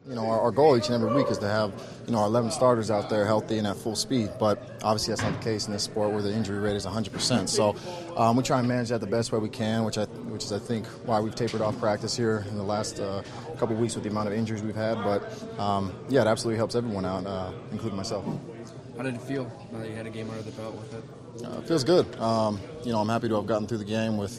Our goal each and every week is to have, our 11 starters out there healthy and at full speed. But obviously that's not the case in this sport where the injury rate is 100%. So we try and manage that the best way we can, which is, I think, why we've tapered off practice here in the last couple of weeks with the amount of injuries we've had. But, it absolutely helps everyone out, including myself. How did it feel now that you had a game under the belt with it? It feels good. I'm happy to have gotten through the game with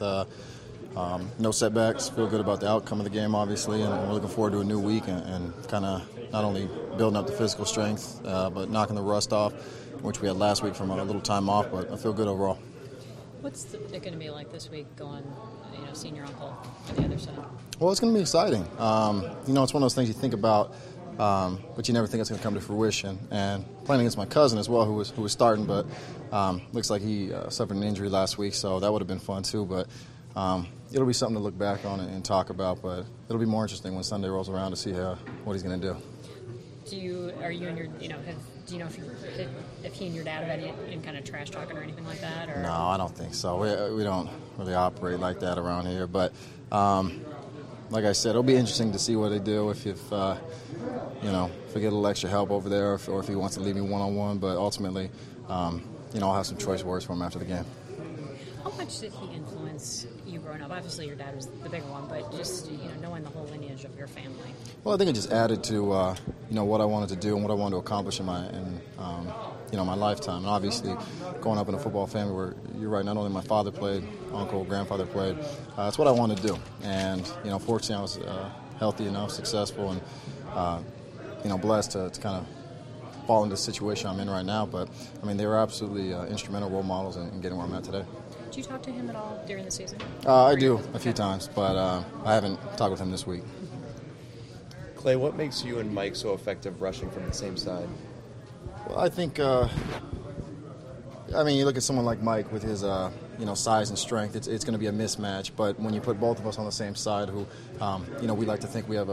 no setbacks. Feel good about the outcome of the game, obviously, and we're looking forward to a new week and kind of not only building up the physical strength, but knocking the rust off, which we had last week from a little time off, but I feel good overall. What's it going to be like this week going, seeing your uncle on the other side? Well, it's going to be exciting. It's one of those things you think about, but you never think it's going to come to fruition. And playing against my cousin as well, who was starting, but looks like he suffered an injury last week, so that would have been fun too. But it'll be something to look back on and talk about, but it'll be more interesting when Sunday rolls around to see what he's going to do. Do you know if he and your dad have any kind of trash talking or anything like that? Or? No, I don't think so. We don't really operate like that around here. But like I said, it'll be interesting to see what they do if I get a little extra help over there, or if he wants to leave me one-on-one. But ultimately, I'll have some choice words for him after the game. How much did he influence you growing up? Obviously, your dad was the bigger one, but just knowing the whole lineage of your family. Well, I think it just added to what I wanted to do and what I wanted to accomplish in my lifetime. And obviously, growing up in a football family where you're right, not only my father played, uncle, grandfather played. That's what I wanted to do. And fortunately, I was healthy enough, successful, and blessed to kind of fall into the situation I'm in right now. But they were absolutely instrumental role models in getting where I'm at today. Did you talk to him at all during the season? I do a few times, but I haven't talked with him this week. Clay, what makes you and Mike so effective rushing from the same side? Well, I think, you look at someone like Mike with his, size and strength, it's going to be a mismatch. But when you put both of us on the same side, who, we like to think we have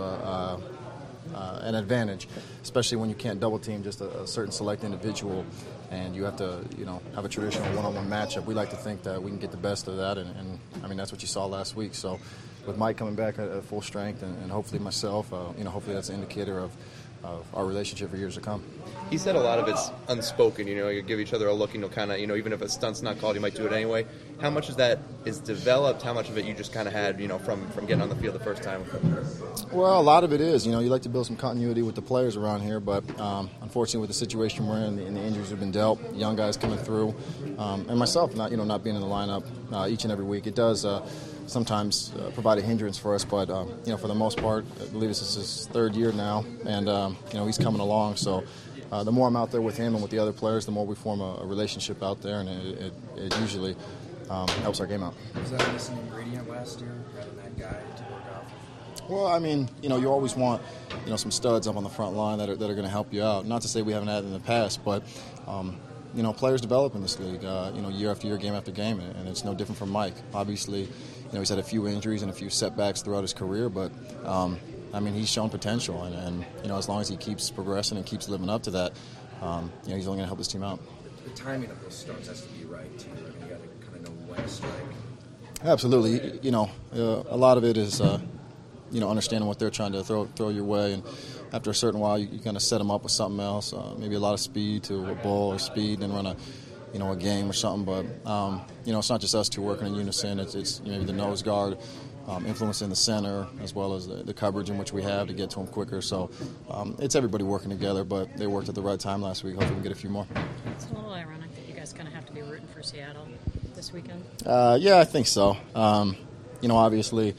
an advantage, especially when you can't double team just a certain select individual, and you have to, have a traditional one-on-one matchup. We like to think that we can get the best of that, and that's what you saw last week. So, with Mike coming back at full strength, and hopefully myself, hopefully that's an indicator of our relationship for years to come. He said a lot of it's unspoken. You give each other a look, and you'll kind of, even if a stunt's not called, you might do it anyway. How much of that is developed? How much of it you just kind of had, from getting on the field the first time? Well, a lot of it is. You like to build some continuity with the players around here, but unfortunately, with the situation we're in and the injuries have been dealt, young guys coming through, and myself not being in the lineup each and every week, it does sometimes provide a hindrance for us. But for the most part, I believe this is his third year now, and he's coming along. So the more I'm out there with him and with the other players, the more we form a relationship out there, and it usually helps our game out. Was that a missing ingredient last year, having that guy to work off? Well, you always want some studs up on the front line that are going to help you out. Not to say we haven't had it in the past, but players develop in this league, year after year, game after game, and it's no different from Mike. Obviously, he's had a few injuries and a few setbacks throughout his career, but he's shown potential, and as long as he keeps progressing and keeps living up to that, he's only going to help his team out. The timing of those starts has to be right too. You got to kind of know when to strike. Absolutely. A lot of it is understanding what they're trying to throw your way, and after a certain while, you kind of set them up with something else, maybe a lot of speed to a ball or speed, and run a game or something. But it's not just us two working in unison. It's maybe the nose guard influencing the center, as well as the coverage in which we have to get to them quicker. So it's everybody working together, but they worked at the right time last week. Hopefully we can get a few more. It's a little ironic that you guys kind of have to be rooting for Seattle this weekend. Yeah, I think so. Obviously,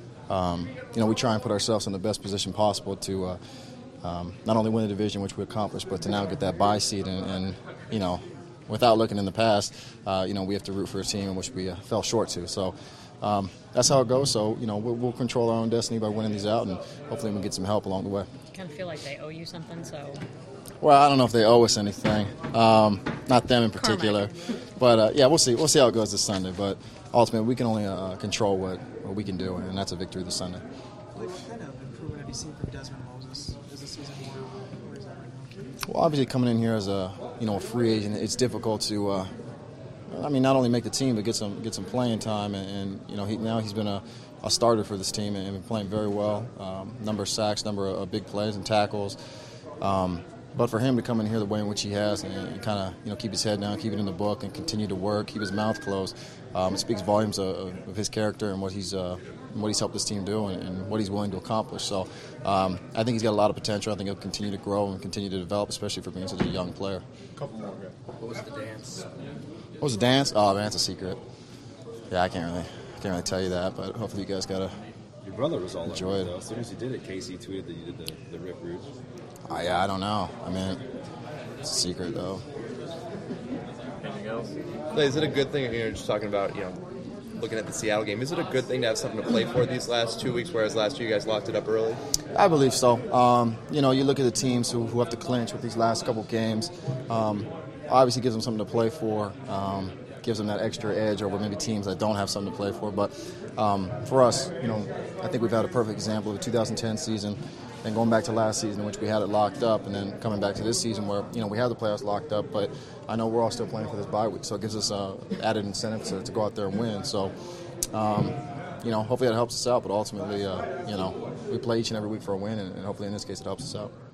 we try and put ourselves in the best position possible to not only win the division, which we accomplished, but to now get that bye seed. And without looking in the past, we have to root for a team in which we fell short to. So that's how it goes. So, we'll control our own destiny by winning these out, and hopefully we can get some help along the way. You kind of feel like they owe you something, so... Well, I don't know if they owe us anything. Not them in particular. But, we'll see. We'll see how it goes this Sunday. But ultimately, we can only control what we can do, and that's a victory this Sunday. What kind of improvement have you seen from Desmond Moses as the season where is that right now? Well, obviously coming in here as a free agent, it's difficult to not only make the team but get some playing time, and he's been a a starter for this team and been playing very well. Number of sacks, number of big plays and tackles. But for him to come in here the way in which he has and kind of keep his head down, keep it in the book, and continue to work, keep his mouth closed, it speaks volumes of his character and what he's helped this team do and what he's willing to accomplish. So I think he's got a lot of potential. I think he'll continue to grow and continue to develop, especially for being such a young player. Couple more. What was the dance? What was the dance? Oh man, it's a secret. Yeah, I can't really tell you that, but hopefully you guys got to. Your brother was all enjoy over it, it. though. As soon as you did it, Casey tweeted that you did the Rip Rouge. Yeah, I don't know. I mean, it's a secret though. Anything else? Is it a good thing? Just talking about looking at the Seattle game. Is it a good thing to have something to play for these last 2 weeks, whereas last year you guys locked it up early? I believe so. You look at the teams who have to clinch with these last couple games. Obviously, gives them something to play for. Gives them that extra edge over maybe teams that don't have something to play for. But for us, I think we've had a perfect example of the 2010 season. And going back to last season in which we had it locked up, and then coming back to this season where, we have the playoffs locked up, but I know we're all still playing for this bye week, so it gives us added incentive to go out there and win. So, hopefully that helps us out, but ultimately, we play each and every week for a win, and hopefully in this case it helps us out.